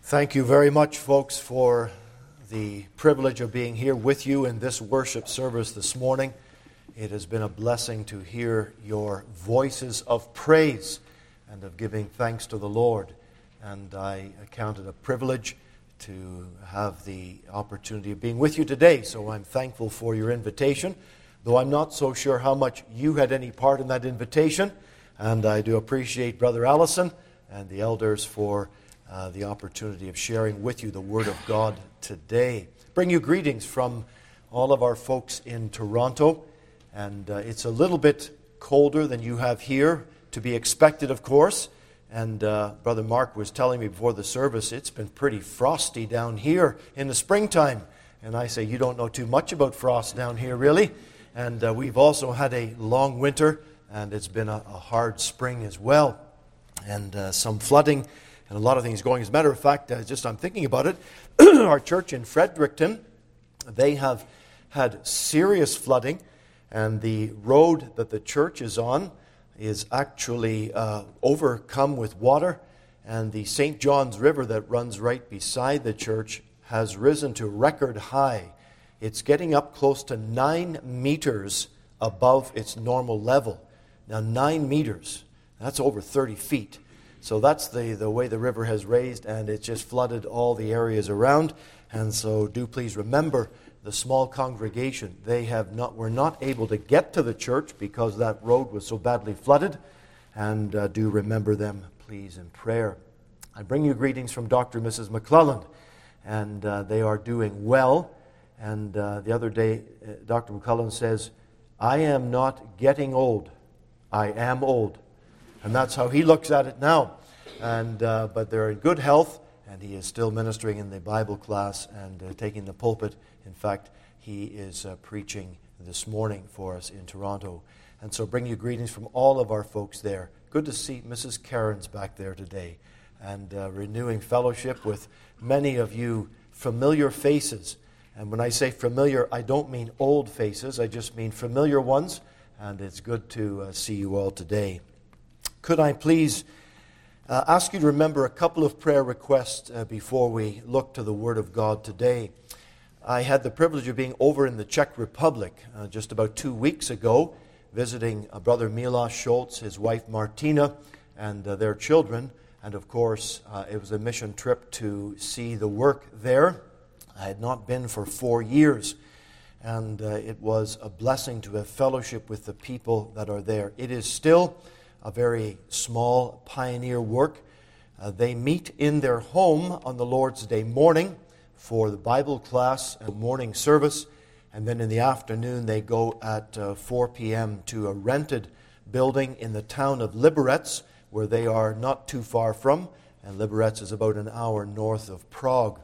Thank you very much, folks, for the privilege of being here with you in this worship service this morning. It has been a blessing to hear your voices of praise and of giving thanks to the Lord. And I count it a privilege to have the opportunity of being with you today. So I'm thankful for your invitation, though I'm not so sure how much you had any part in that invitation. And I do appreciate Brother Allison and the elders for the opportunity of sharing with you the Word of God today. Bring you greetings from all of our folks in Toronto. And it's a little bit colder than you have here, to be expected, of course. And Brother Mark was telling me before the service, it's been pretty frosty down here in the springtime. And I say, you don't know too much about frost down here, really. And we've also had a long winter, and it's been a hard spring as well. And some flooding and a lot of things going. As a matter of fact, I'm thinking about it, our church in Fredericton, they have had serious flooding, and the road that the church is on is actually overcome with water, and the St. John's River that runs right beside the church has risen to record high. It's getting up close to 9 meters above its normal level. Now, 9 meters, that's over 30 feet. So that's the way the river has raised, and it just flooded all the areas around. And so do please remember the small congregation. Were not able to get to the church because that road was so badly flooded. And do remember them, please, in prayer. I bring you greetings from Dr. and Mrs. McClelland, and they are doing well. And the other day, Dr. McClelland says, "I am not getting old. I am old." And that's how he looks at it now. And but they're in good health, and he is still ministering in the Bible class and taking the pulpit. In fact, he is preaching this morning for us in Toronto. And so bring you greetings from all of our folks there. Good to see Mrs. Cairns back there today, and renewing fellowship with many of you familiar faces. And when I say familiar, I don't mean old faces. I just mean familiar ones. And it's good to see you all today. Could I please ask you to remember a couple of prayer requests before we look to the Word of God today. I had the privilege of being over in the Czech Republic just about 2 weeks ago, visiting Brother Milos Schultz, his wife Martina, and their children. And of course, it was a mission trip to see the work there. I had not been for 4 years. And it was a blessing to have fellowship with the people that are there. It is still a very small pioneer work. They meet in their home on the Lord's Day morning for the Bible class and morning service. And then in the afternoon, they go at 4 p.m. to a rented building in the town of Liberec, where they are not too far from. And Liberec is about an hour north of Prague.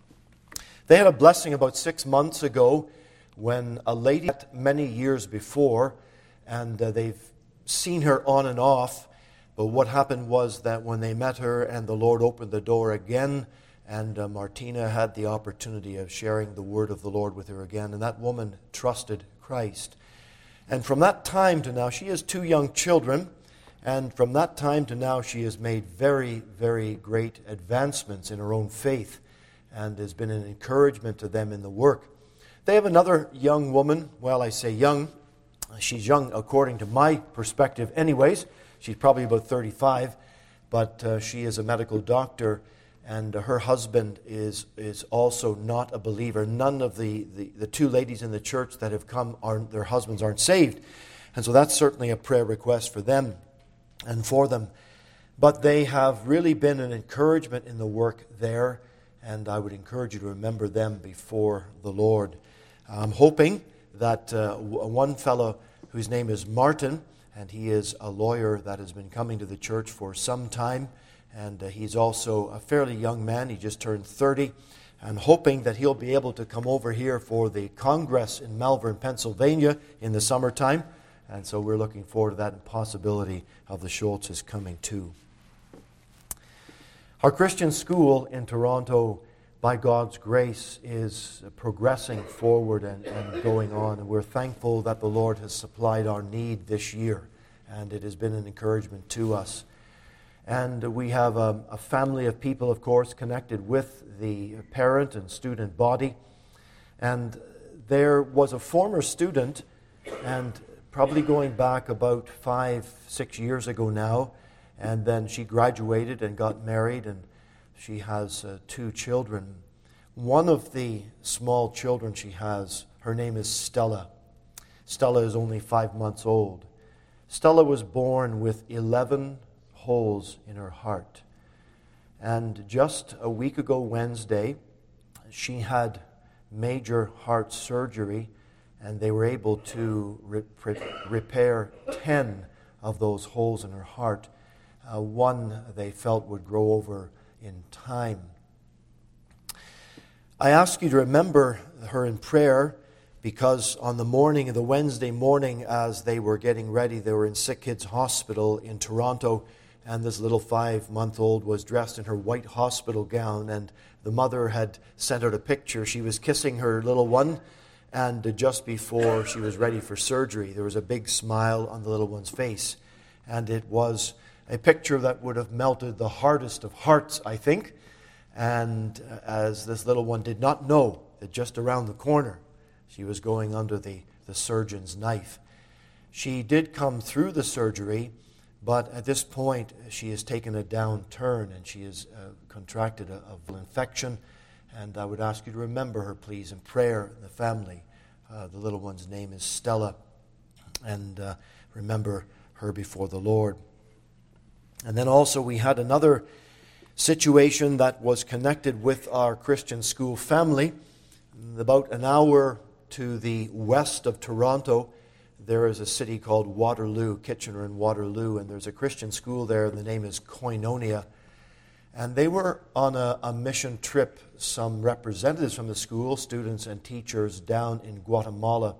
They had a blessing about 6 months ago when a lady met many years before, and they've seen her on and off. But what happened was that when they met her and the Lord opened the door again, and Martina had the opportunity of sharing the word of the Lord with her again, and that woman trusted Christ. And from that time to now, she has 2 young children, and from that time to now, she has made very, very great advancements in her own faith, and has been an encouragement to them in the work. They have another young woman. Well, I say young. She's young according to my perspective anyways. She's probably about 35, but she is a medical doctor, and her husband is also not a believer. None of the 2 ladies in the church that have come, their husbands aren't saved. And so that's certainly a prayer request for them and for them. But they have really been an encouragement in the work there, and I would encourage you to remember them before the Lord. I'm hoping that one fellow whose name is Martin, and he is a lawyer that has been coming to the church for some time, and he's also a fairly young man. He just turned 30, and hoping that he'll be able to come over here for the Congress in Malvern, Pennsylvania in the summertime, and so we're looking forward to that, and possibility of the Schultzes coming too. Our Christian school in Toronto, by God's grace, is progressing forward and going on. And we're thankful that the Lord has supplied our need this year. And it has been an encouragement to us. And we have a family of people, of course, connected with the parent and student body. And there was a former student, and probably going back about 5-6 years ago now, and then she graduated and got married, and she has 2 children. One of the small children she has, her name is Stella. Stella is only 5 months old. Stella was born with 11 holes in her heart. And just a week ago Wednesday, she had major heart surgery, and they were able to repair 10 of those holes in her heart. One they felt would grow over in time. I ask you to remember her in prayer, because on the morning of the Wednesday morning, as they were getting ready, they were in Sick Kids Hospital in Toronto, and this little 5-month-old was dressed in her white hospital gown, and the mother had sent out a picture. She was kissing her little one, and just before she was ready for surgery, there was a big smile on the little one's face. And it was a picture that would have melted the hardest of hearts, I think. And as this little one did not know that just around the corner she was going under the surgeon's knife. She did come through the surgery, but at this point she has taken a downturn, and she has contracted a infection. And I would ask you to remember her, please, in prayer, the family. The little one's name is Stella. And remember her before the Lord. And then also we had another situation that was connected with our Christian school family. About an hour to the west of Toronto, there is a city called Waterloo, Kitchener and Waterloo, and there's a Christian school there, and the name is Koinonia. And they were on a mission trip, some representatives from the school, students and teachers, down in Guatemala.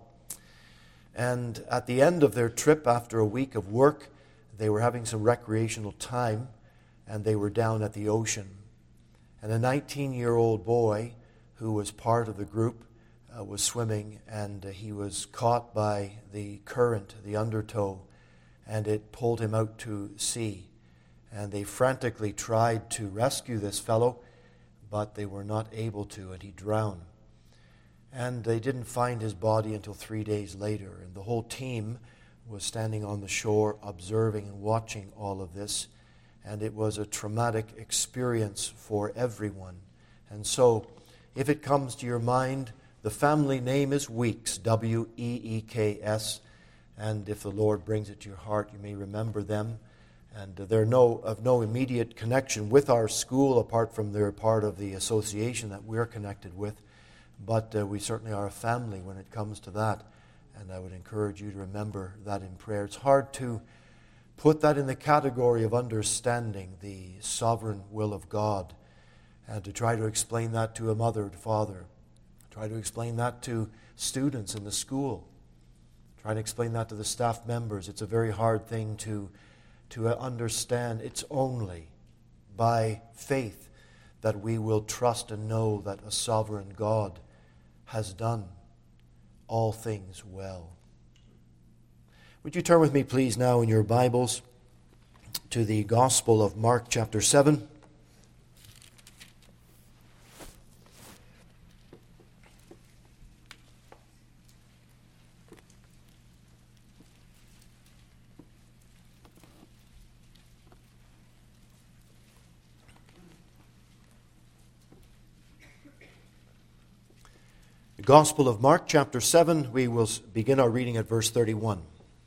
And at the end of their trip, after a week of work, they were having some recreational time, and they were down at the ocean. And a 19-year-old boy who was part of the group was swimming, and he was caught by the current, the undertow, and it pulled him out to sea. And they frantically tried to rescue this fellow, but they were not able to, and he drowned. And they didn't find his body until 3 days later. And the whole team was standing on the shore observing and watching all of this. And it was a traumatic experience for everyone. And so, if it comes to your mind, the family name is Weeks, W-E-E-K-S. And if the Lord brings it to your heart, you may remember them. And they're of no immediate connection with our school, apart from they're part of the association that we're connected with. But we certainly are a family when it comes to that. And I would encourage you to remember that in prayer. It's hard to put that in the category of understanding the sovereign will of God, and to try to explain that to a mother and father. Try to explain that to students in the school. Try to explain that to the staff members. It's a very hard thing to understand. It's only by faith that we will trust and know that a sovereign God has done all things well. Would you turn with me, please, now in your Bibles to the Gospel of Mark chapter 7. The Gospel of Mark chapter 7, we will begin our reading at verse 31.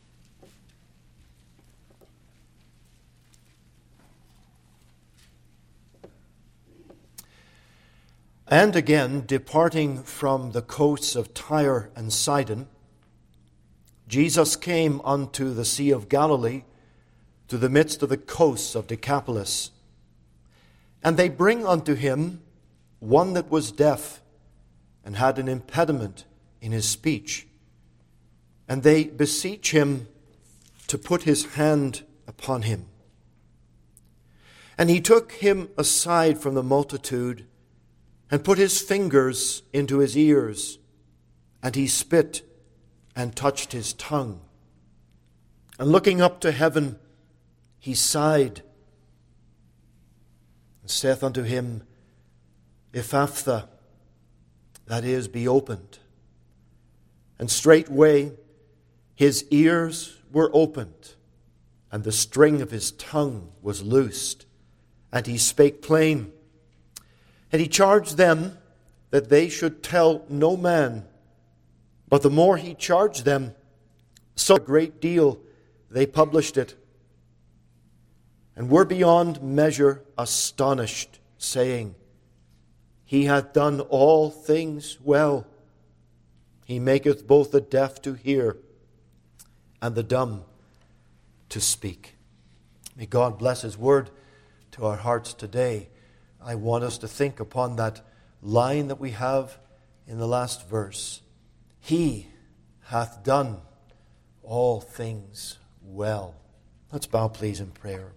And again, departing from the coasts of Tyre and Sidon, Jesus came unto the Sea of Galilee, to the midst of the coasts of Decapolis. And they bring unto him one that was deaf, and had an impediment in his speech. And they beseech him to put his hand upon him. And he took him aside from the multitude, and put his fingers into his ears, and he spit and touched his tongue. And looking up to heaven, he sighed and saith unto him, Ephphatha, that is, be opened. And straightway his ears were opened, and the string of his tongue was loosed, and he spake plain. And he charged them that they should tell no man. But the more he charged them, so a great deal they published it, and were beyond measure astonished, saying, He hath done all things well. He maketh both the deaf to hear, and the dumb to speak. May God bless His word to our hearts today. I want us to think upon that line that we have in the last verse. He hath done all things well. Let's bow, please, in prayer.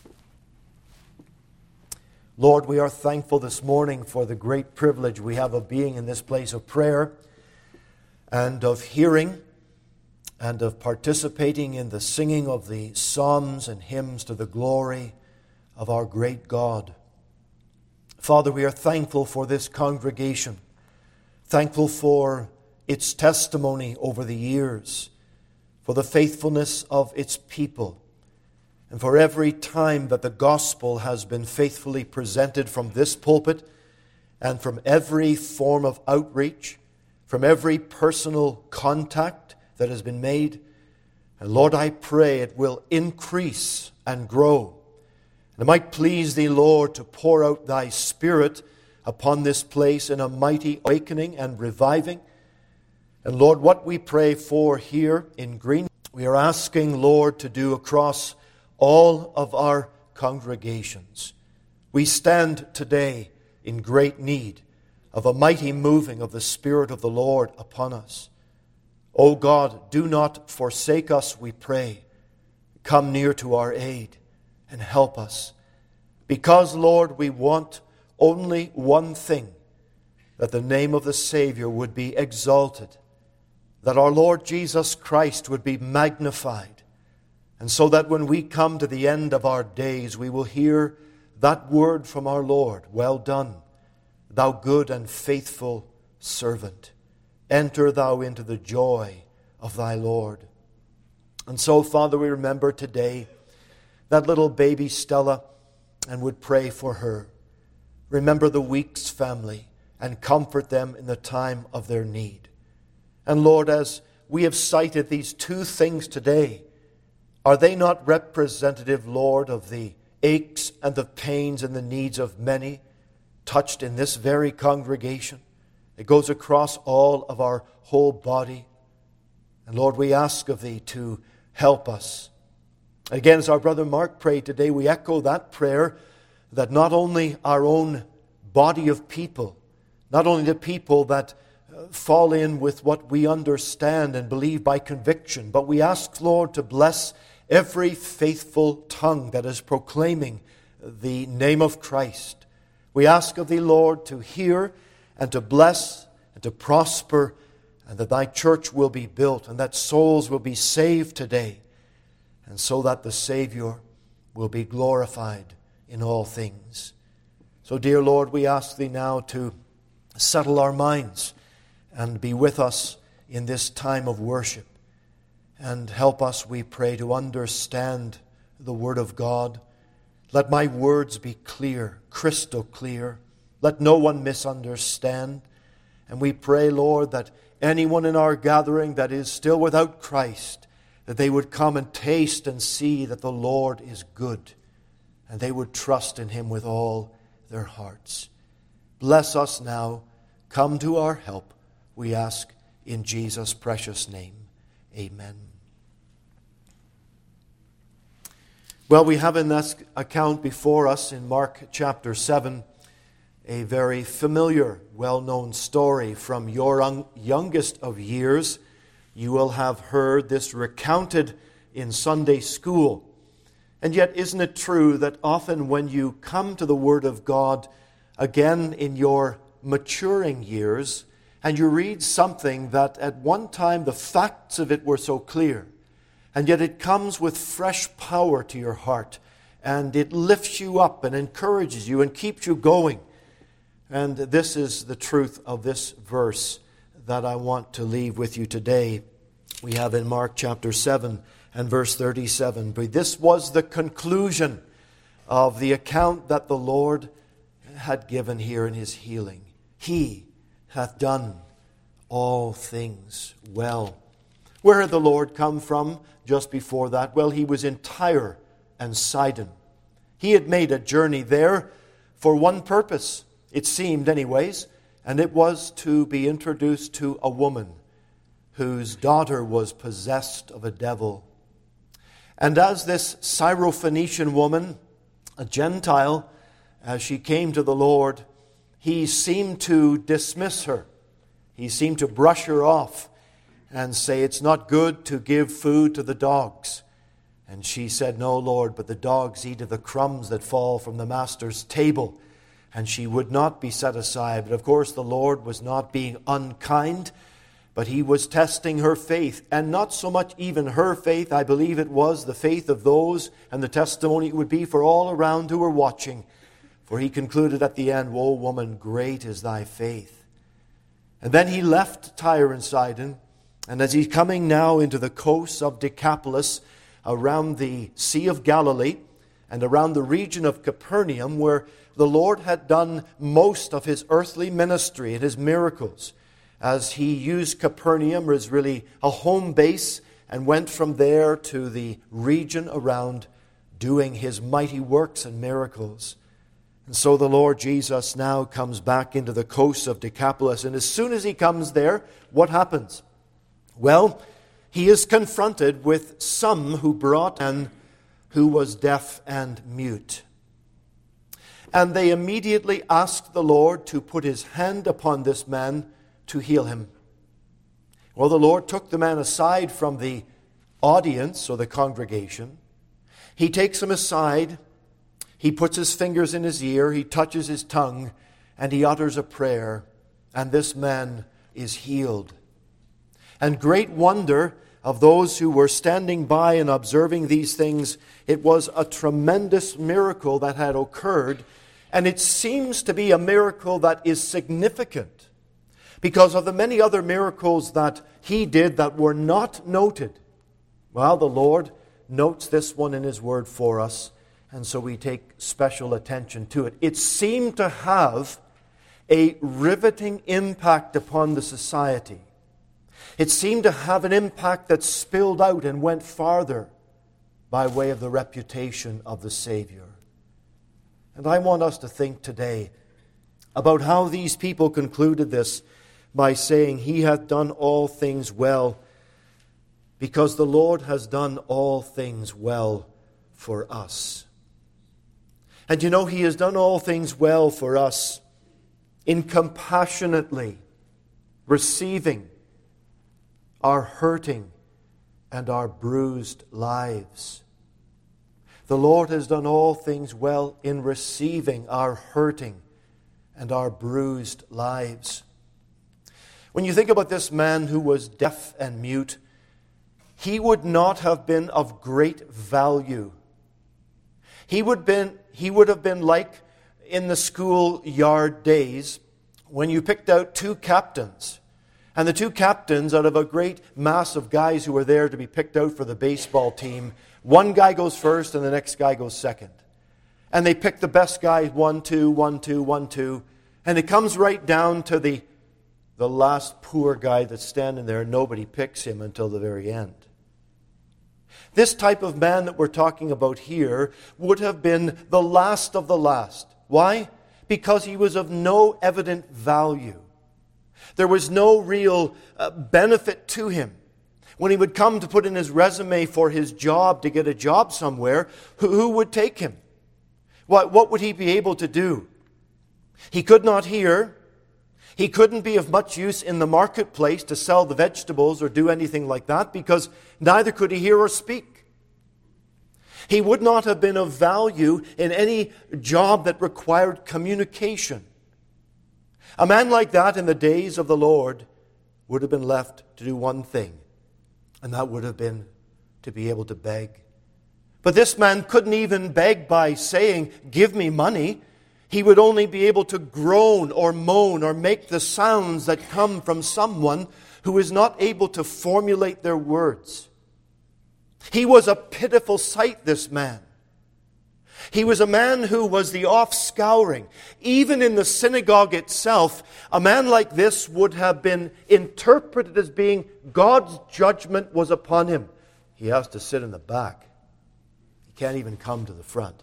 Lord, we are thankful this morning for the great privilege we have of being in this place of prayer and of hearing and of participating in the singing of the psalms and hymns to the glory of our great God. Father, we are thankful for this congregation, thankful for its testimony over the years, for the faithfulness of its people, and for every time that the gospel has been faithfully presented from this pulpit and from every form of outreach, from every personal contact that has been made. And Lord, I pray it will increase and grow. And it might please Thee, Lord, to pour out Thy Spirit upon this place in a mighty awakening and reviving. And Lord, what we pray for here in Green, we are asking, Lord, to do across all of our congregations. We stand today in great need of a mighty moving of the Spirit of the Lord upon us. O God, do not forsake us, we pray. Come near to our aid and help us. Because, Lord, we want only one thing, that the name of the Savior would be exalted, that our Lord Jesus Christ would be magnified, and so that when we come to the end of our days, we will hear that word from our Lord, Well done, thou good and faithful servant. Enter thou into the joy of thy Lord. And so, Father, we remember today that little baby Stella and would pray for her. Remember the Weeks family and comfort them in the time of their need. And Lord, as we have cited these two things today, are they not representative, Lord, of the aches and the pains and the needs of many touched in this very congregation? It goes across all of our whole body. And Lord, we ask of Thee to help us. Again, as our brother Mark prayed today, we echo that prayer that not only our own body of people, not only the people that fall in with what we understand and believe by conviction, but we ask, Lord, to bless every faithful tongue that is proclaiming the name of Christ. We ask of Thee, Lord, to hear and to bless and to prosper, and that Thy church will be built and that souls will be saved today, and so that the Savior will be glorified in all things. So, dear Lord, we ask Thee now to settle our minds and be with us in this time of worship. And help us, we pray, to understand the Word of God. Let my words be clear, crystal clear. Let no one misunderstand. And we pray, Lord, that anyone in our gathering that is still without Christ, that they would come and taste and see that the Lord is good, and they would trust in Him with all their hearts. Bless us now. Come to our help, we ask in Jesus' precious name. Amen. Well, we have in this account before us in Mark chapter 7 a very familiar, well-known story from your youngest of years. You will have heard this recounted in Sunday school. And yet, isn't it true that often when you come to the Word of God again in your maturing years, and you read something that at one time the facts of it were so clear, and yet it comes with fresh power to your heart, and it lifts you up and encourages you and keeps you going. And this is the truth of this verse that I want to leave with you today. We have in Mark chapter 7 and verse 37. But this was the conclusion of the account that the Lord had given here in his healing. He hath done all things well. Where had the Lord come from just before that? Well, he was in Tyre and Sidon. He had made a journey there for one purpose, it seemed anyways, and it was to be introduced to a woman whose daughter was possessed of a devil. And as this Syrophoenician woman, a Gentile, as she came to the Lord, he seemed to dismiss her. He seemed to brush her off and say, it's not good to give food to the dogs. And she said, no, Lord, but the dogs eat of the crumbs that fall from the master's table. And she would not be set aside. But of course, the Lord was not being unkind, but he was testing her faith. And not so much even her faith. I believe it was the faith of those, and the testimony it would be for all around who were watching. For he concluded at the end, woe, woman, great is thy faith. And then he left Tyre and Sidon. And as he's coming now into the coast of Decapolis, around the Sea of Galilee, and around the region of Capernaum, where the Lord had done most of his earthly ministry and his miracles, as he used Capernaum as really a home base and went from there to the region around doing his mighty works and miracles. And so the Lord Jesus now comes back into the coast of Decapolis, and as soon as he comes there, what happens? Well, he is confronted with some who brought and who was deaf and mute. And they immediately asked the Lord to put his hand upon this man to heal him. Well, the Lord took the man aside from the audience or the congregation. He takes him aside. He puts his fingers in his ear. He touches his tongue. And he utters a prayer. And this man is healed. And great wonder of those who were standing by and observing these things, it was a tremendous miracle that had occurred. And it seems to be a miracle that is significant because of the many other miracles that he did that were not noted. Well, the Lord notes this one in his word for us, and so we take special attention to it. It seemed to have a riveting impact upon the society. It seemed to have an impact that spilled out and went farther by way of the reputation of the Savior. And I want us to think today about how these people concluded this by saying, he hath done all things well, because the Lord has done all things well for us. And you know, he has done all things well for us in compassionately receiving our hurting and our bruised lives. The Lord has done all things well in receiving our hurting and our bruised lives. When you think about this man who was deaf and mute, he would not have been of great value. He would have been like in the schoolyard days when you picked out two captains. And the two captains, out of a great mass of guys who were there to be picked out for the baseball team, one guy goes first and the next guy goes second. And they pick the best guy, 1, 2, 1, 2, 1, 2. And it comes right down to the last poor guy that's standing there, and nobody picks him until the very end. This type of man that we're talking about here would have been the last of the last. Why? Because he was of no evident value. There was no real benefit to him. When he would come to put in his resume for his job, to get a job somewhere, who would take him? What would he be able to do? He could not hear. He couldn't be of much use in the marketplace to sell the vegetables or do anything like that, because neither could he hear or speak. He would not have been of value in any job that required communication. A man like that in the days of the Lord would have been left to do one thing, and that would have been to be able to beg. But this man couldn't even beg by saying, "Give me money." He would only be able to groan or moan or make the sounds that come from someone who is not able to formulate their words. He was a pitiful sight, this man. He was a man who was the offscouring. Even in the synagogue itself, a man like this would have been interpreted as being God's judgment was upon him. He has to sit in the back. He can't even come to the front.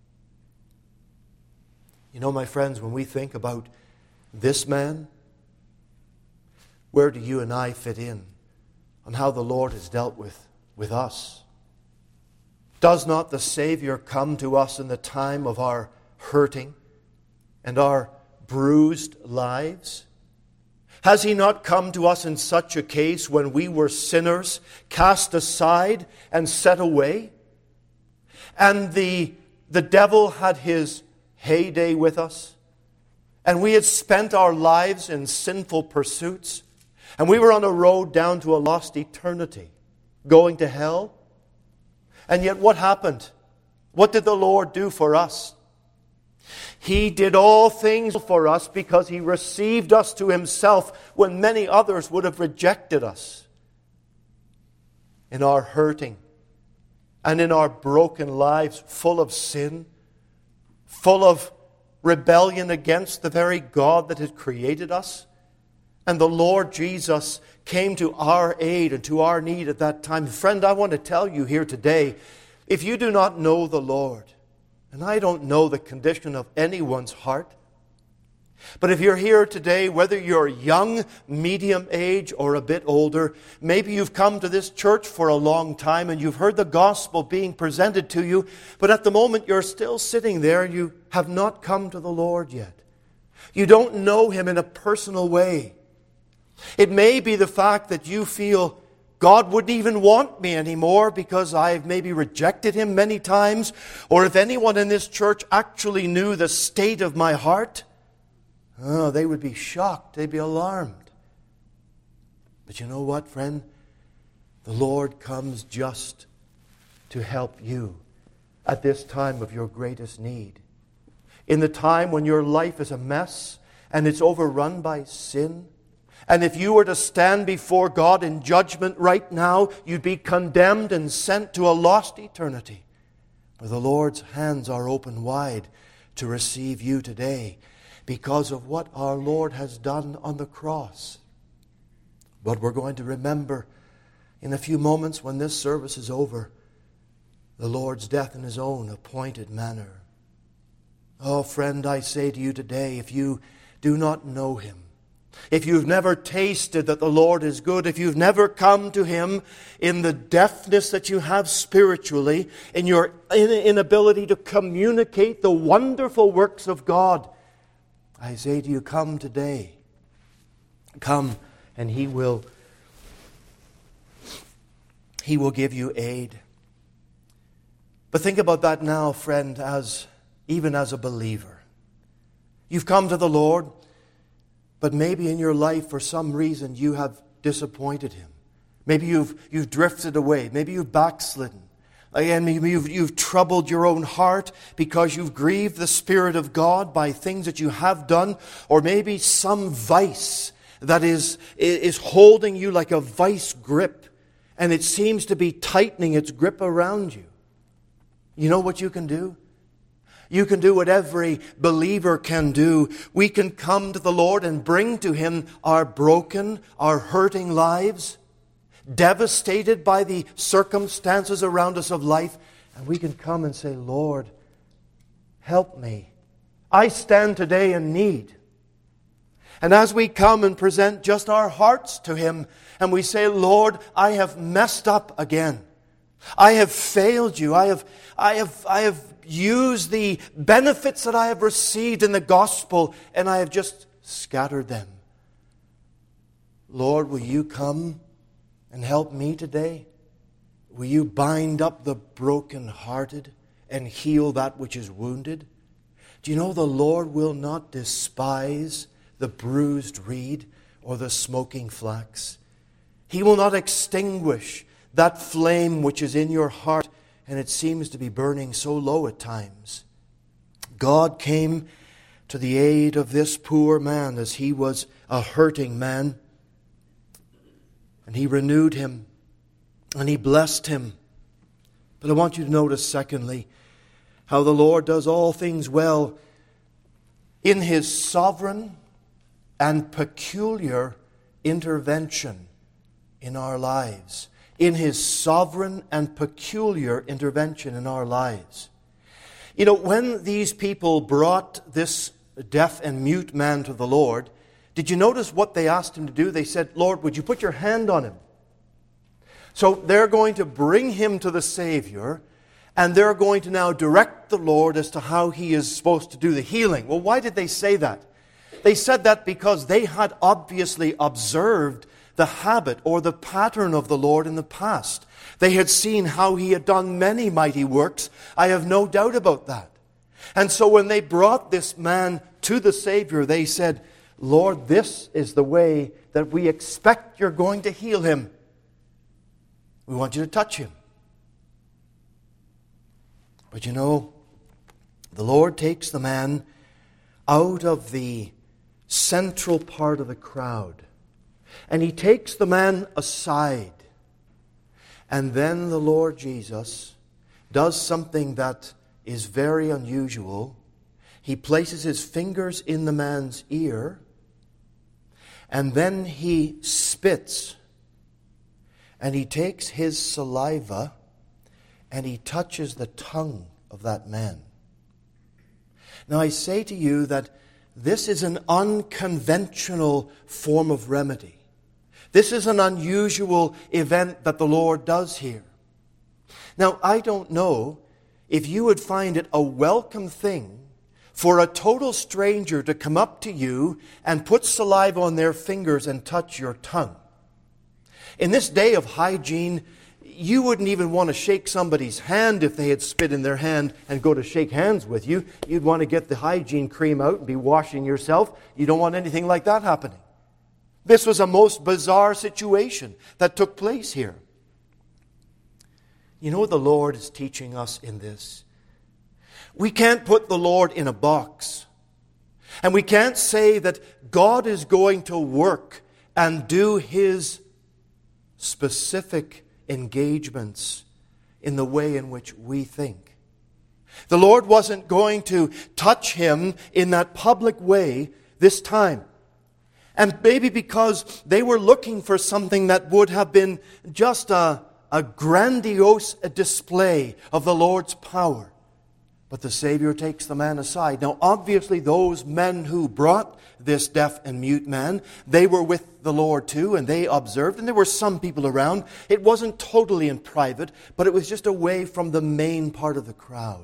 You know, my friends, when we think about this man, where do you and I fit in on how the Lord has dealt with us? Does not the Savior come to us in the time of our hurting and our bruised lives? Has He not come to us in such a case when we were sinners, cast aside and set away? And the devil had his heyday with us, and we had spent our lives in sinful pursuits, and we were on a road down to a lost eternity, going to hell. And yet what happened? What did the Lord do for us? He did all things for us because He received us to Himself when many others would have rejected us. In our hurting and in our broken lives, full of sin, full of rebellion against the very God that had created us. And the Lord Jesus came to our aid and to our need at that time. Friend, I want to tell you here today, if you do not know the Lord, and I don't know the condition of anyone's heart, but if you're here today, whether you're young, medium age, or a bit older, maybe you've come to this church for a long time and you've heard the gospel being presented to you, but at the moment you're still sitting there and you have not come to the Lord yet. You don't know Him in a personal way. It may be the fact that you feel God wouldn't even want me anymore because I've maybe rejected Him many times, or if anyone in this church actually knew the state of my heart, they would be shocked. They'd be alarmed. But you know what, friend? The Lord comes just to help you at this time of your greatest need. In the time when your life is a mess and it's overrun by sin. And if you were to stand before God in judgment right now, you'd be condemned and sent to a lost eternity. But the Lord's hands are open wide to receive you today, because of what our Lord has done on the cross. But we're going to remember in a few moments when this service is over, the Lord's death in His own appointed manner. Oh, friend, I say to you today, if you do not know Him, if you've never tasted that the Lord is good, if you've never come to Him in the deafness that you have spiritually, in your inability to communicate the wonderful works of God, I say to you, come today. Come, and He will give you aid. But think about that now, friend, even as a believer. You've come to the Lord, but maybe in your life, for some reason, you have disappointed Him. Maybe you've drifted away. Maybe you've backslidden. Again, maybe you've troubled your own heart because you've grieved the Spirit of God by things that you have done, or maybe some vice that is holding you like a vice grip, and it seems to be tightening its grip around you. You know what you can do? You can do what every believer can do. We can come to the Lord and bring to Him our broken, our hurting lives, devastated by the circumstances around us of life, and we can come and say, Lord, help me. I stand today in need. And as we come and present just our hearts to Him, and we say, Lord, I have messed up again. I have failed you. I have used the benefits that I have received in the gospel, and I have just scattered them. Lord, will you come and help me today? Will you bind up the brokenhearted and heal that which is wounded? Do you know the Lord will not despise the bruised reed or the smoking flax? He will not extinguish that flame which is in your heart and it seems to be burning so low at times. God came to the aid of this poor man as he was a hurting man. And He renewed him, and He blessed him. But I want you to notice, secondly, how the Lord does all things well in His sovereign and peculiar intervention in our lives. In His sovereign and peculiar intervention in our lives. You know, when these people brought this deaf and mute man to the Lord, did you notice what they asked him to do? They said, Lord, would you put your hand on him? So they're going to bring him to the Savior, and they're going to now direct the Lord as to how He is supposed to do the healing. Well, why did they say that? They said that because they had obviously observed the habit or the pattern of the Lord in the past. They had seen how He had done many mighty works. I have no doubt about that. And so when they brought this man to the Savior, they said, Lord, this is the way that we expect you're going to heal him. We want you to touch him. But you know, the Lord takes the man out of the central part of the crowd, and He takes the man aside. And then the Lord Jesus does something that is very unusual. He places His fingers in the man's ear, and then He spits, and He takes His saliva, and He touches the tongue of that man. Now I say to you that this is an unconventional form of remedy. This is an unusual event that the Lord does here. Now, I don't know if you would find it a welcome thing for a total stranger to come up to you and put saliva on their fingers and touch your tongue. In this day of hygiene, you wouldn't even want to shake somebody's hand if they had spit in their hand and go to shake hands with you. You'd want to get the hygiene cream out and be washing yourself. You don't want anything like that happening. This was a most bizarre situation that took place here. You know what the Lord is teaching us in this? We can't put the Lord in a box. And we can't say that God is going to work and do His specific engagements in the way in which we think. The Lord wasn't going to touch him in that public way this time. And maybe because they were looking for something that would have been just a grandiose display of the Lord's power. But the Savior takes the man aside. Now, obviously, those men who brought this deaf and mute man, they were with the Lord too, and they observed, and there were some people around. It wasn't totally in private, but it was just away from the main part of the crowd.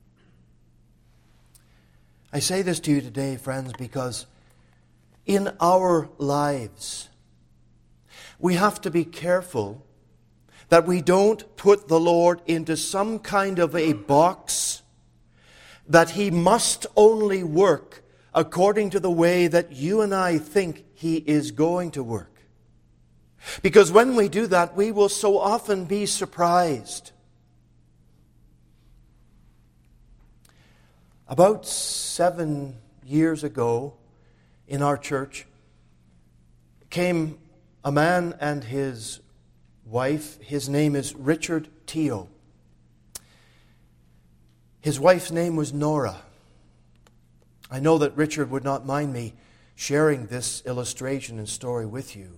I say this to you today, friends, because in our lives, we have to be careful that we don't put the Lord into some kind of a box that He must only work according to the way that you and I think He is going to work. Because when we do that, we will so often be surprised. About 7 years ago in our church came a man and his wife. His name is Richard Teo. His wife's name was Nora. I know that Richard would not mind me sharing this illustration and story with you.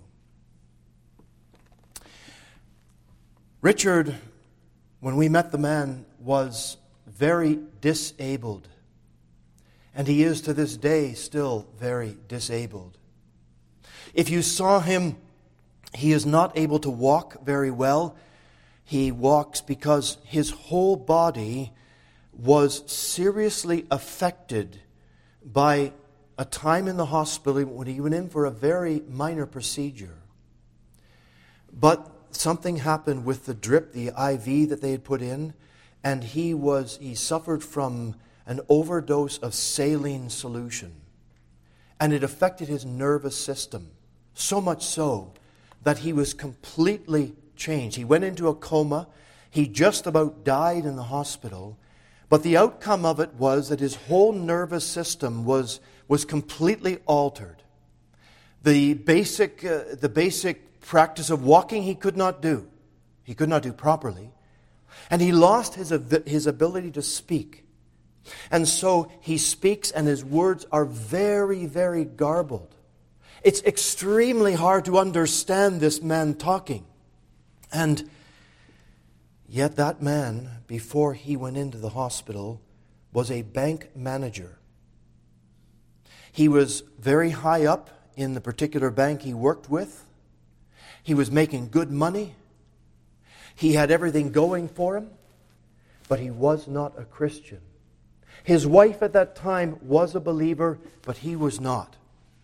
Richard, when we met the man, was very disabled. And he is to this day still very disabled. If you saw him, he is not able to walk very well. He walks because his whole body was seriously affected by a time in the hospital when he went in for a very minor procedure. But something happened with the drip, the IV that they had put in, and he suffered from an overdose of saline solution. And it affected his nervous system, so much so that he was completely changed. He went into a coma. He just about died in the hospital, but the outcome of it was that his whole nervous system was completely altered. The basic practice of walking he could not do. He could not do properly. And he lost his ability to speak. And so he speaks and his words are very, very garbled. It's extremely hard to understand this man talking. And yet that man, before he went into the hospital, was a bank manager. He was very high up in the particular bank he worked with. He was making good money. He had everything going for him, but he was not a Christian. His wife at that time was a believer, but he was not.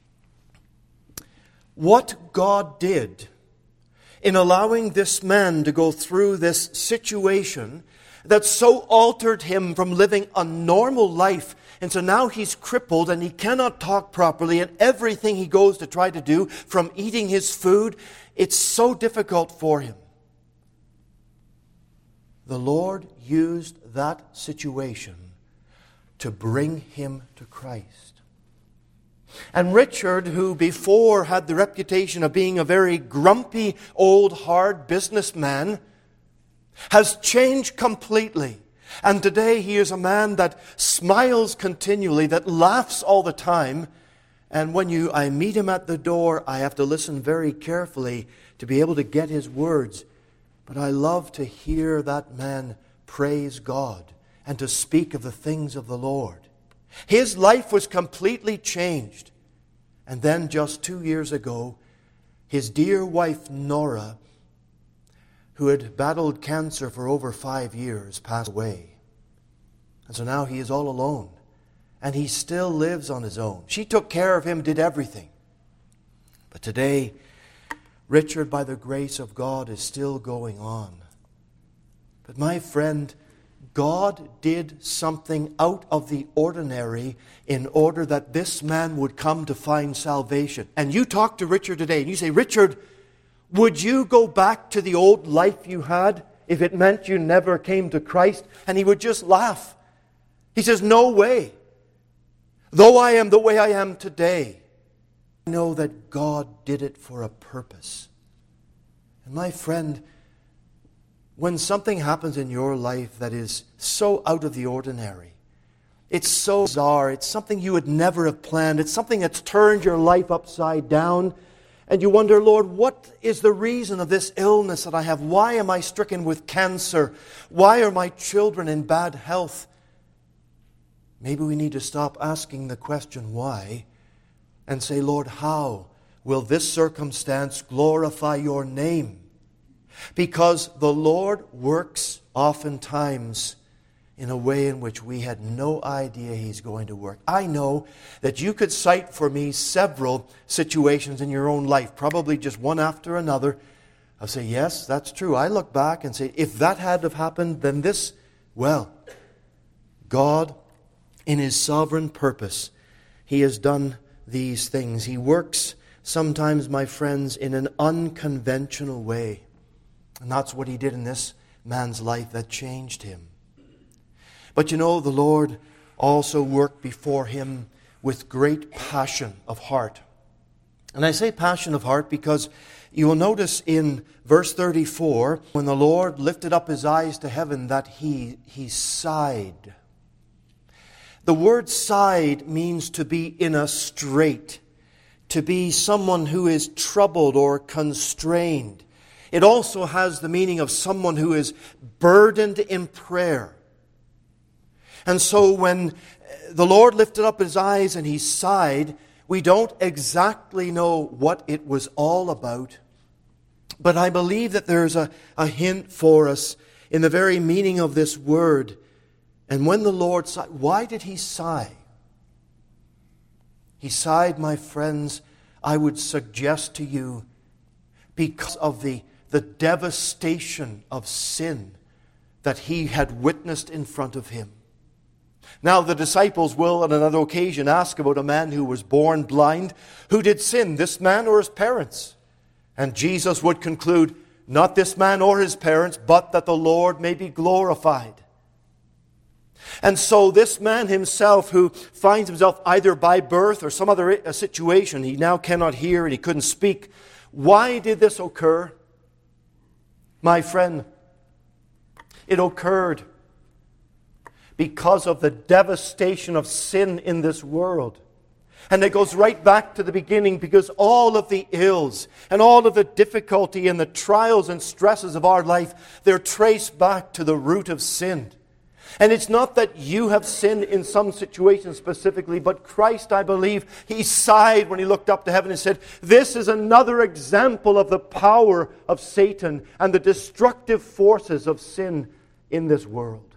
What God did in allowing this man to go through this situation that so altered him from living a normal life, and so now he's crippled and he cannot talk properly, and everything he goes to try to do, from eating his food, it's so difficult for him. The Lord used that situation to bring him to Christ. And Richard, who before had the reputation of being a very grumpy, old, hard businessman, has changed completely. And today he is a man that smiles continually, that laughs all the time. And when I meet him at the door, I have to listen very carefully to be able to get his words. But I love to hear that man praise God and to speak of the things of the Lord. His life was completely changed. And then just 2 years ago, his dear wife Nora, who had battled cancer for over 5 years, passed away. And so now he is all alone. And he still lives on his own. She took care of him, did everything. But today, Richard, by the grace of God, is still going on. But my friend, God did something out of the ordinary in order that this man would come to find salvation. And you talk to Richard today and you say, Richard, would you go back to the old life you had if it meant you never came to Christ? And he would just laugh. He says, no way. Though I am the way I am today, I know that God did it for a purpose. And my friend, when something happens in your life that is so out of the ordinary, it's so bizarre, it's something you would never have planned, it's something that's turned your life upside down, and you wonder, Lord, what is the reason of this illness that I have? Why am I stricken with cancer? Why are my children in bad health? Maybe we need to stop asking the question why and say, Lord, how will this circumstance glorify your name? Because the Lord works oftentimes in a way in which we had no idea He's going to work. I know that you could cite for me several situations in your own life, probably just one after another. I'll say, yes, that's true. I look back and say, if that had have happened, then this, well, God, in His sovereign purpose, He has done these things. He works sometimes, my friends, in an unconventional way. And that's what He did in this man's life that changed him. But you know, the Lord also worked before him with great passion of heart. And I say passion of heart because you will notice in verse 34, when the Lord lifted up His eyes to heaven, that He sighed. The word sighed means to be in a strait, to be someone who is troubled or constrained. It also has the meaning of someone who is burdened in prayer. And so when the Lord lifted up His eyes and He sighed, we don't exactly know what it was all about. But I believe that there's a hint for us in the very meaning of this word. And when the Lord sighed, why did He sigh? He sighed, my friends, I would suggest to you, because of the devastation of sin that He had witnessed in front of Him. Now the disciples will on another occasion ask about a man who was born blind. Who did sin, this man or his parents? And Jesus would conclude, not this man or his parents, but that the Lord may be glorified. And so this man himself, who finds himself either by birth or some other situation, he now cannot hear and he couldn't speak. Why did this occur? My friend, it occurred because of the devastation of sin in this world. And it goes right back to the beginning, because all of the ills and all of the difficulty and the trials and stresses of our life, they're traced back to the root of sin. And it's not that you have sinned in some situation specifically, but Christ, I believe, He sighed when He looked up to heaven and said, this is another example of the power of Satan and the destructive forces of sin in this world.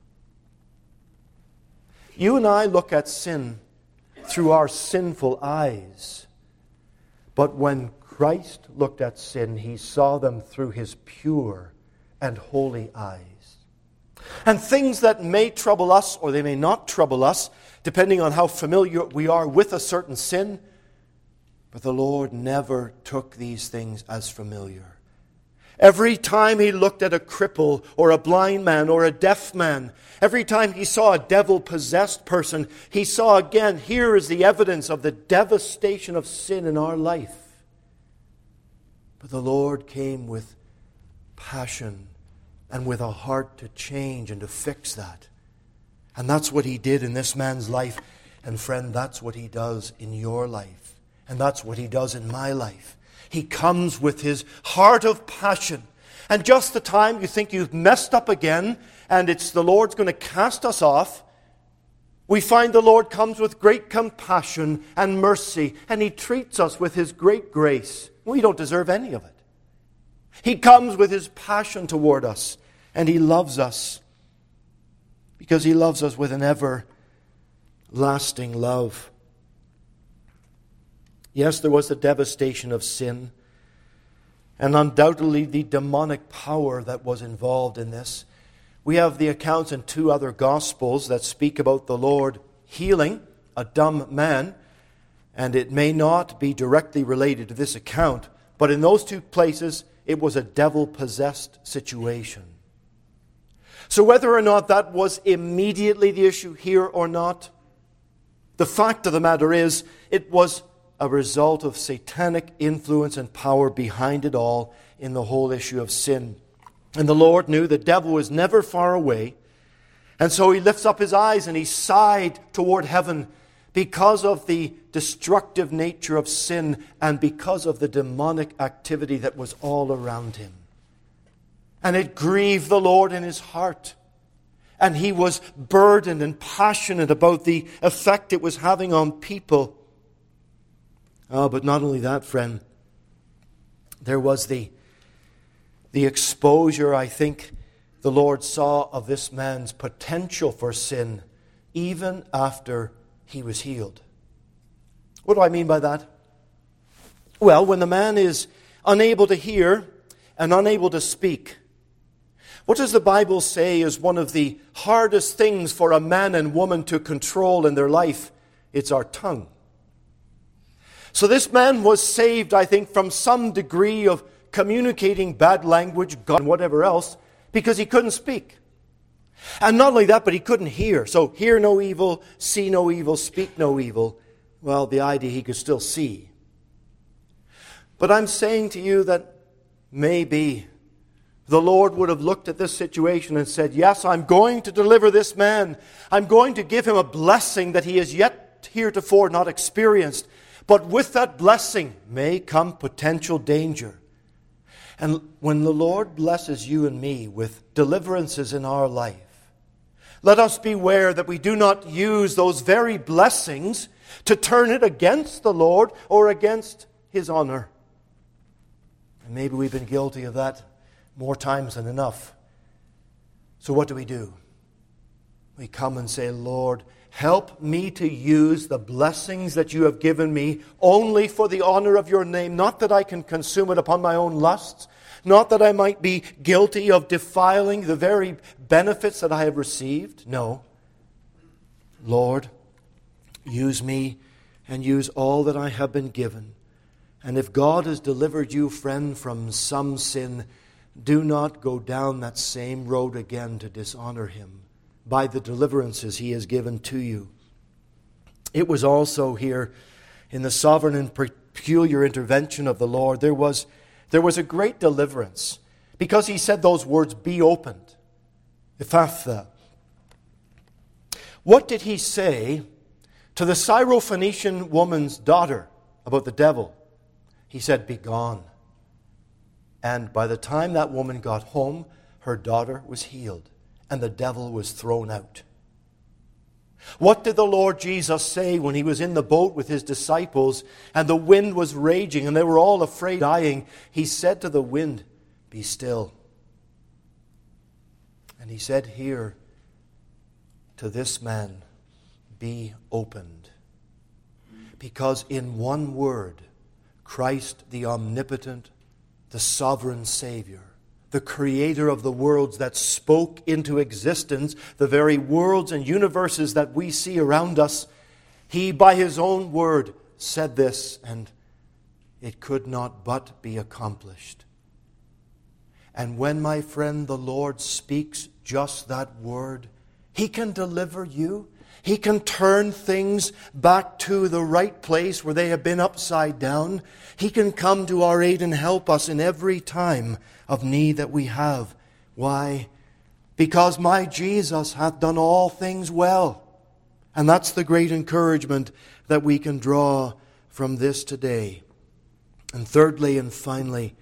You and I look at sin through our sinful eyes. But when Christ looked at sin, He saw them through His pure and holy eyes. And things that may trouble us or they may not trouble us, depending on how familiar we are with a certain sin, but the Lord never took these things as familiar. Every time He looked at a cripple or a blind man or a deaf man, every time He saw a devil-possessed person, He saw again, here is the evidence of the devastation of sin in our life. But the Lord came with passion and with a heart to change and to fix that. And that's what He did in this man's life. And friend, that's what He does in your life. And that's what He does in my life. He comes with His heart of passion. And just the time you think you've messed up again and it's the Lord's going to cast us off, we find the Lord comes with great compassion and mercy, and He treats us with His great grace. We don't deserve any of it. He comes with His passion toward us, and He loves us because He loves us with an everlasting love. Yes, there was the devastation of sin, and undoubtedly the demonic power that was involved in this. We have the accounts in 2 other Gospels that speak about the Lord healing a dumb man, and it may not be directly related to this account, but in those 2 places it was a devil-possessed situation. So whether or not that was immediately the issue here or not, the fact of the matter is it was a result of satanic influence and power behind it all in the whole issue of sin. And the Lord knew the devil was never far away, and so He lifts up His eyes and He sighed toward heaven because of the destructive nature of sin and because of the demonic activity that was all around Him. And it grieved the Lord in His heart. And He was burdened and passionate about the effect it was having on people. Oh, but not only that, friend. There was the exposure, I think, the Lord saw of this man's potential for sin even after he was healed. What do I mean by that? Well, when the man is unable to hear and unable to speak, what does the Bible say is one of the hardest things for a man and woman to control in their life? It's our tongue. So this man was saved, I think, from some degree of communicating bad language, God, and whatever else, because he couldn't speak. And not only that, but he couldn't hear. So hear no evil, see no evil, speak no evil. Well, the idea he could still see. But I'm saying to you that maybe the Lord would have looked at this situation and said, yes, I'm going to deliver this man. I'm going to give him a blessing that he has yet heretofore not experienced. But with that blessing may come potential danger. And when the Lord blesses you and me with deliverances in our life, let us beware that we do not use those very blessings to turn it against the Lord or against His honor. And maybe we've been guilty of that more times than enough. So what do? We come and say, Lord, help me to use the blessings that you have given me only for the honor of your name, not that I can consume it upon my own lusts, not that I might be guilty of defiling the very benefits that I have received. No. Lord, use me and use all that I have been given. And if God has delivered you, friend, from some sin, do not go down that same road again to dishonor him by the deliverances he has given to you. It was also here in the sovereign and peculiar intervention of the Lord, there was a great deliverance because he said those words, be opened. Ephphatha. What did he say to the Syrophoenician woman's daughter about the devil? He said, be gone. And by the time that woman got home, her daughter was healed and the devil was thrown out. What did the Lord Jesus say when he was in the boat with his disciples and the wind was raging and they were all afraid of dying? He said to the wind, be still. And he said here to this man, be opened. Because in one word, Christ the omnipotent, the sovereign Savior, the creator of the worlds that spoke into existence, the very worlds and universes that we see around us, he by his own word said this, and it could not but be accomplished. And when, my friend, the Lord speaks just that word, he can deliver you. He can turn things back to the right place where they have been upside down. He can come to our aid and help us in every time of need that we have. Why? Because my Jesus hath done all things well. And that's the great encouragement that we can draw from this today. And thirdly and finally,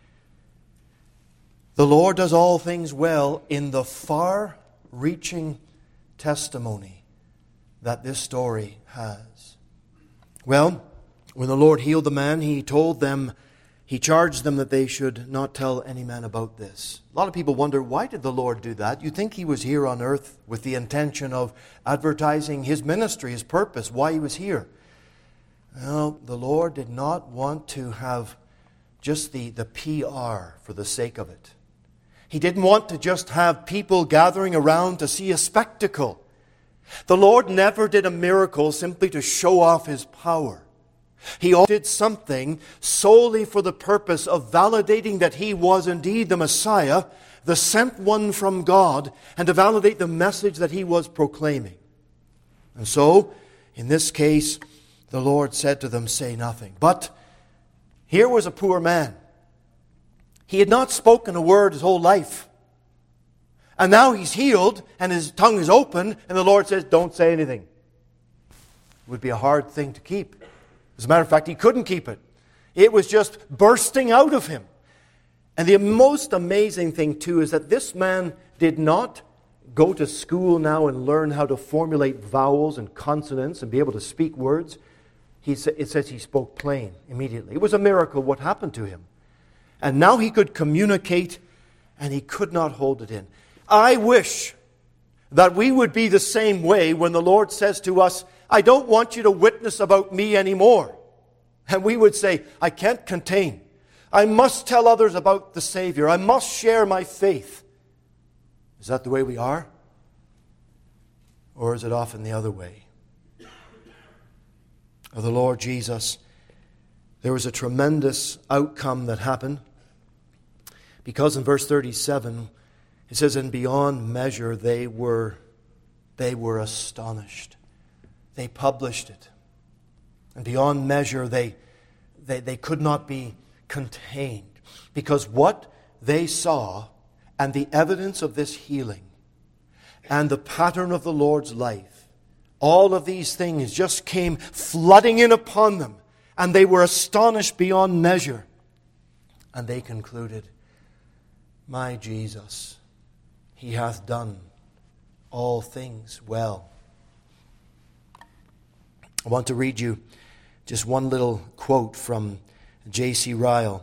the Lord does all things well in the far-reaching testimony that this story has. Well, when the Lord healed the man, he charged them that they should not tell any man about this. A lot of people wonder, why did the Lord do that? You'd think he was here on earth with the intention of advertising his ministry, his purpose, why he was here. Well, the Lord did not want to have just the PR for the sake of it. He didn't want to just have people gathering around to see a spectacle. The Lord never did a miracle simply to show off his power. He did something solely for the purpose of validating that he was indeed the Messiah, the sent one from God, and to validate the message that he was proclaiming. And so, in this case, the Lord said to them, say nothing. But here was a poor man. He had not spoken a word his whole life. And now he's healed and his tongue is open and the Lord says, don't say anything. It would be a hard thing to keep. As a matter of fact, he couldn't keep it. It was just bursting out of him. And the most amazing thing too is that this man did not go to school now and learn how to formulate vowels and consonants and be able to speak words. It says he spoke plain immediately. It was a miracle what happened to him. And now he could communicate and he could not hold it in. I wish that we would be the same way when the Lord says to us, I don't want you to witness about me anymore. And we would say, I can't contain. I must tell others about the Savior. I must share my faith. Is that the way we are? Or is it often the other way? Of the Lord Jesus, there was a tremendous outcome that happened. Because in verse 37, it says, and beyond measure they were astonished. They published it. And beyond measure they could not be contained. Because what they saw and the evidence of this healing and the pattern of the Lord's life, all of these things just came flooding in upon them. And they were astonished beyond measure. And they concluded, my Jesus, he hath done all things well. I want to read you just one little quote from J.C. Ryle.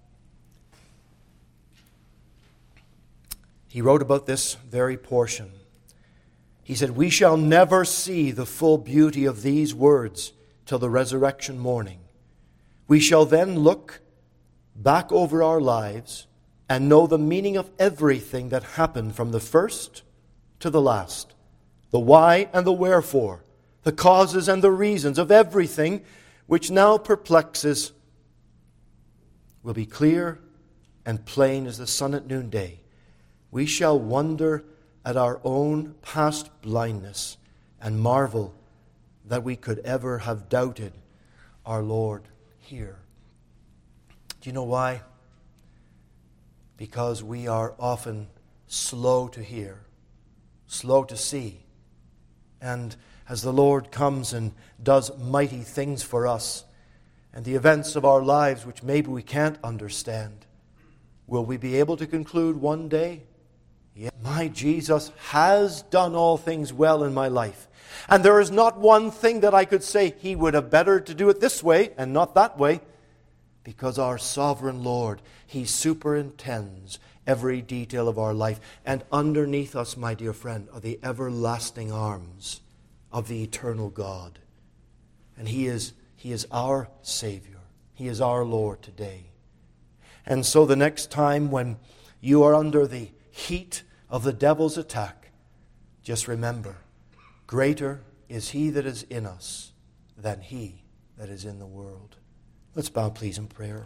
He wrote about this very portion. He said, we shall never see the full beauty of these words till the resurrection morning. We shall then look back over our lives and know the meaning of everything that happened from the first to the last, the why and the wherefore, the causes and the reasons of everything which now perplexes will be clear and plain as the sun at noonday, we shall wonder at our own past blindness and marvel that we could ever have doubted our Lord here. Do you know why? Because we are often slow to hear, slow to see. And as the Lord comes and does mighty things for us, and the events of our lives which maybe we can't understand, will we be able to conclude one day, yeah, my Jesus has done all things well in my life. And there is not one thing that I could say He would have better to do it this way and not that way, because our sovereign Lord, He superintends every detail of our life. And underneath us, my dear friend, are the everlasting arms of the eternal God. And He is our Savior. He is our Lord today. And so the next time when you are under the heat of the devil's attack, just remember, greater is He that is in us than he that is in the world. Let's bow, please, in prayer.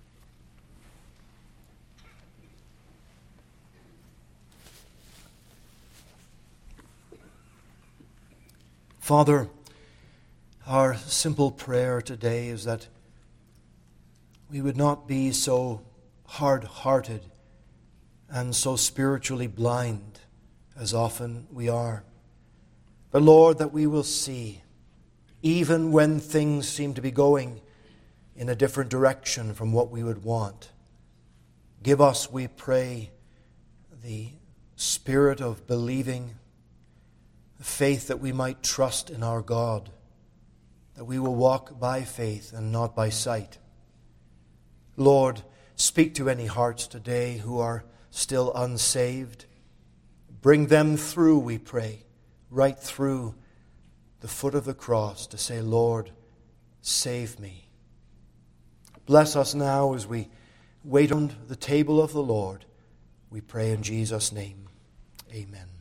Father, our simple prayer today is that we would not be so hard-hearted and so spiritually blind as often we are. But Lord, that we will see, even when things seem to be going in a different direction from what we would want. Give us, we pray, the spirit of believing, the faith that we might trust in our God, that we will walk by faith and not by sight. Lord, speak to any hearts today who are still unsaved. Bring them through, we pray, right through the foot of the cross to say, Lord, save me. Bless us now as we wait on the table of the Lord. We pray in Jesus' name. Amen.